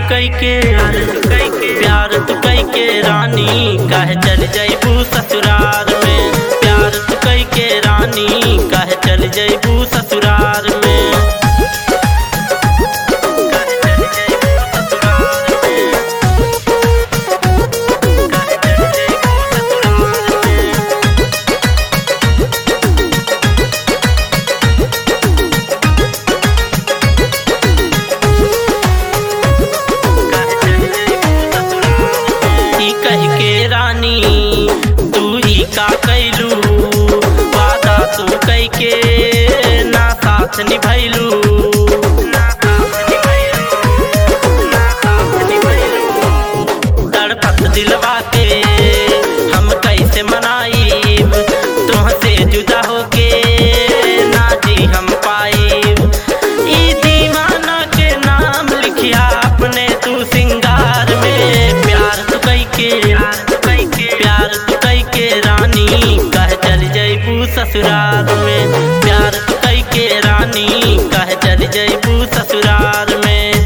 प्यार तू कई के रानी काहे चल जइबू ससुराल में। प्यार तू कई के रानी काहे चल जइबू ससुराल में। तू ही का कैलू वादा तू कई के ना साथ निभैलू। तड़पत दिलवा के हम कैसे मनाईब तुमसे जुदा होके ना जी हम पाईब। ई दीवाना के नाम लिखिया अपने तू सिंगार में। प्यार तू कई के रानी काहे चल जइबू ससुराल में। प्यार तू कई के रानी काहे चल जइबू ससुराल में।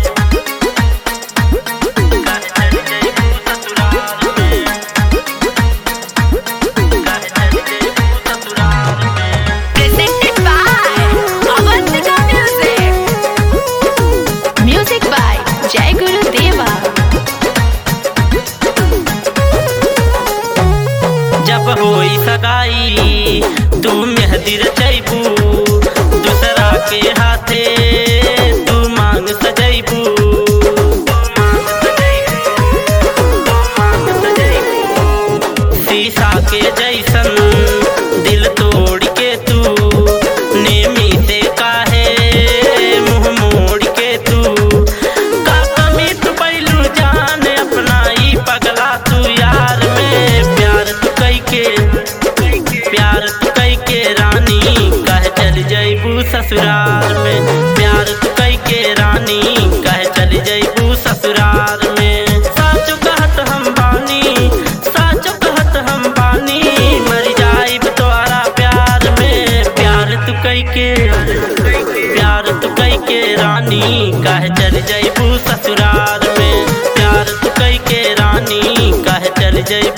Presented by Avantika Music by Jai Guru Deva। जब होई सगाई तू मेहंदी रचैबू दूसरा के हाथे तू मांग सजैबू। शीशा के जैसन दिल तोड़ के तू नेमी से काहे मुँह मोड़ के तू का कमी तू पैलू जान अपना ही पगला तू यार में। प्यार तू कई के रानी काहे चल जइबू ससुराल में। प्यार तू कई के रानी काहे चल जइबू ससुराल में। साचो कहत हम बानी मर जाइब तोरा प्यार में। प्यार तू कई के रानी काहे चल जइबू ससुराल में। प्यार तू कई के रानी काहे चल जइबू